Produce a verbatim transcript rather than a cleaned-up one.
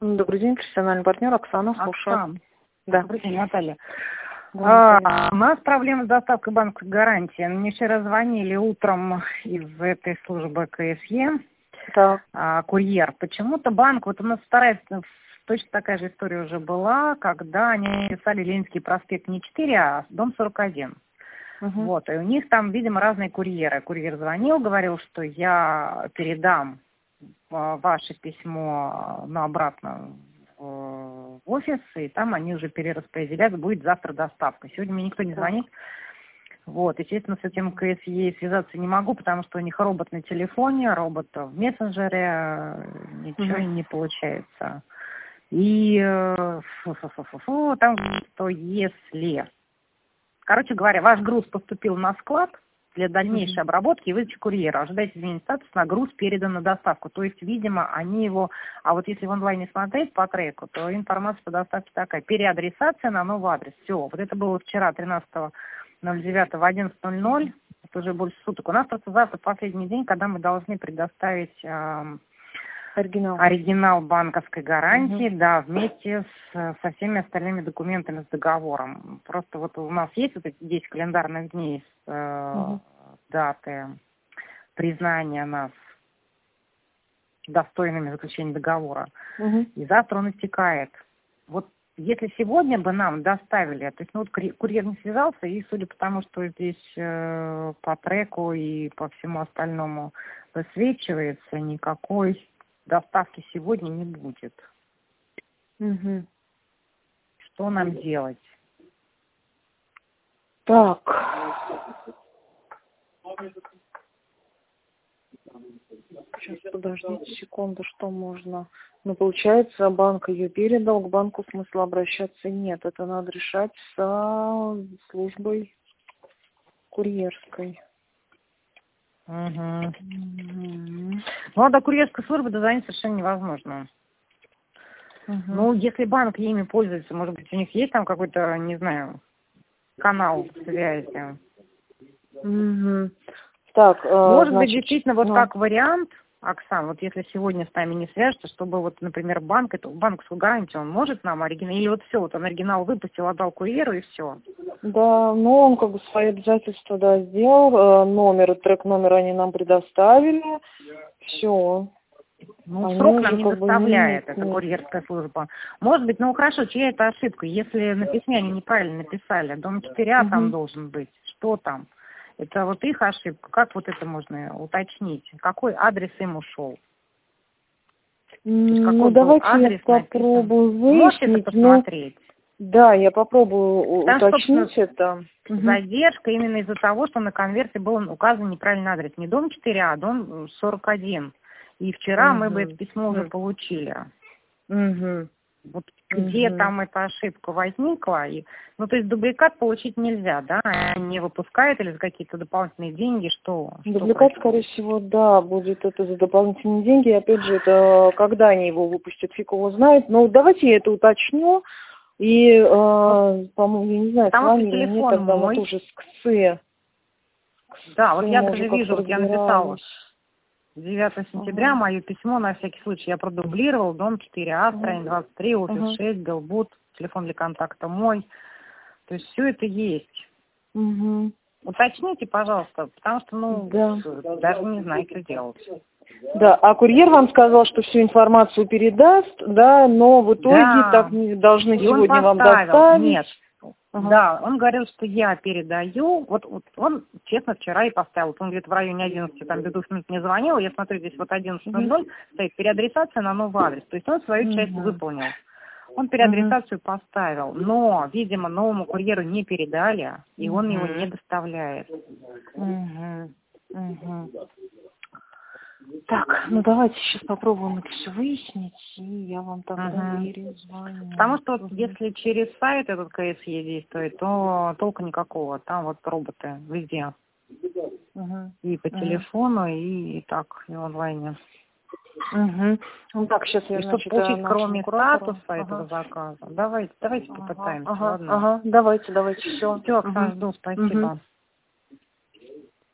Добрый день, профессиональный партнер Оксана, слушаю. Оксана. Да. Добрый день, Наталья. Да, А, у нас проблема с доставкой банковской гарантии. Мне вчера звонили утром из этой службы КСЕ, так. а, курьер. Почему-то банк, вот у нас старается, точно такая же история уже была, когда они писали Ленинский проспект не четыре, а дом сорок один. Угу. Вот, и у них там, видимо, разные курьеры. Курьер звонил, говорил, что я передам а, ваше письмо на обратно в офис, и там они уже перераспределят, будет завтра доставка. Сегодня мне никто не звонит. Вот, естественно, с этим КСЕ связаться не могу, потому что у них робот на телефоне, робот в мессенджере, ничего Мгм. не получается. И э, фу-фу-фу-фу, там, что если, короче говоря, ваш груз поступил на склад для дальнейшей обработки и выдачи курьера, ожидайте изменения статуса, на груз передан на доставку. То есть, видимо, они его... А вот если в онлайне смотреть по треку, то информация по доставке такая. Переадресация на новый адрес. Все. Вот это было вчера, тринадцатого ноль девятого в одиннадцать ноль ноль. Это уже больше суток. У нас просто завтра последний день, когда мы должны предоставить... Э, Оригинал. оригинал банковской гарантии, Угу. да, вместе с, со всеми остальными документами, с договором. Просто вот у нас есть вот эти десять календарных дней с э, Угу. даты признания нас достойными заключения договора. Угу. И завтра он истекает. Вот если сегодня бы нам доставили, то есть ну, вот курьер не связался, и судя по тому, что здесь э, по треку и по всему остальному высвечивается, никакой доставки сегодня не будет. Угу. Что нам делать? Так. Сейчас, подождите секунду, что можно. Ну, получается, банк ее передал, к банку смысла обращаться нет. Это надо решать со службой курьерской. Угу. Угу. Ну, а до курьерской службы дозвонить совершенно невозможно. Угу. Ну, если банк ими пользуется, может быть, у них есть там какой-то, не знаю, канал связи. Угу. Так, может значит, быть, действительно, вот ну... как вариант, Оксан, вот если сегодня с нами не свяжется, чтобы вот, например, банк, эту банковскую гарантию, он может нам оригинал, или вот все, вот он оригинал выпустил, отдал курьеру и все. Да, ну он как бы свои обязательства, да, сделал, номер, трек номер они нам предоставили, все. Ну, Они срок уже нам не как бы доставляет не- эта не- курьерская служба. Может быть, ну хорошо, чья это ошибка? Если на письме они неправильно написали, дом четыре А там Мгм. должен быть, что там? Это вот их ошибка. Как вот это можно уточнить? Какой адрес им ушел? То есть М, какой Ну был давайте я адрес написан? попробую Можете это выяснить, ну посмотреть? да, я попробую у- Там, собственно, уточнить это. Мгм. задержка именно из-за того, что на конверте был указан неправильный адрес. Не дом четыре А, а дом сорок один. И вчера мы бы это Мгм. письмо уже Мгм. получили. Мгм. Вот где Мгм. там эта ошибка возникла, и, ну, то есть дубликат получить нельзя, да, они не выпускают или за какие-то дополнительные деньги, что? что Дубликат, происходит? скорее всего, да, будет это за дополнительные деньги. И опять же, это когда они его выпустят, фиг его знает. Но давайте я это уточню. И, э, по-моему, я не знаю, с Потому вами что или нет, телефон тогда мы мой, тоже с КСЭ. да, вот я Мы даже уже вижу, как-то вот я написала разбирались. девятого сентября Ага. мое письмо на всякий случай, я продублировал, дом четыре А, Ага. страница двадцать три, офис Ага. шесть, Белбут, телефон для контакта мой, то есть все это есть. Угу. Уточните, пожалуйста, потому что, ну, Да. даже не знаю, что делать. Да, а курьер вам сказал, что всю информацию передаст, да, но в итоге Да, так не должны и он сегодня вам поставил, доставить. нет, Ага. да, он говорил, что я передаю, вот, вот он, честно, вчера и поставил, вот он где-то в районе одиннадцати, там, без двух минут мне звонил, я смотрю, здесь вот одиннадцать ноль ноль стоит переадресация на новый адрес, то есть он свою часть Мгм. выполнил. Он Мгм. переадресацию поставил, но, видимо, новому курьеру не передали, и он его не Мгм. доставляет. Мгм. Мгм. Так, ну давайте сейчас попробуем это все выяснить, и я вам тогда Мгм. перезвоню. Потому что вот Мгм. если через сайт этот КСЕ действует, то толка никакого. Там вот роботы везде. Мгм. И по Мгм. телефону, и так, и онлайне. Мгм. Ну так, сейчас я, И чтобы значит, э, получить, нашему кроме куратору. статуса этого Ага. заказа, давайте, давайте Ага, попытаемся, ага, ладно? ага, давайте, давайте, все. Все, Оксана, жду, спасибо.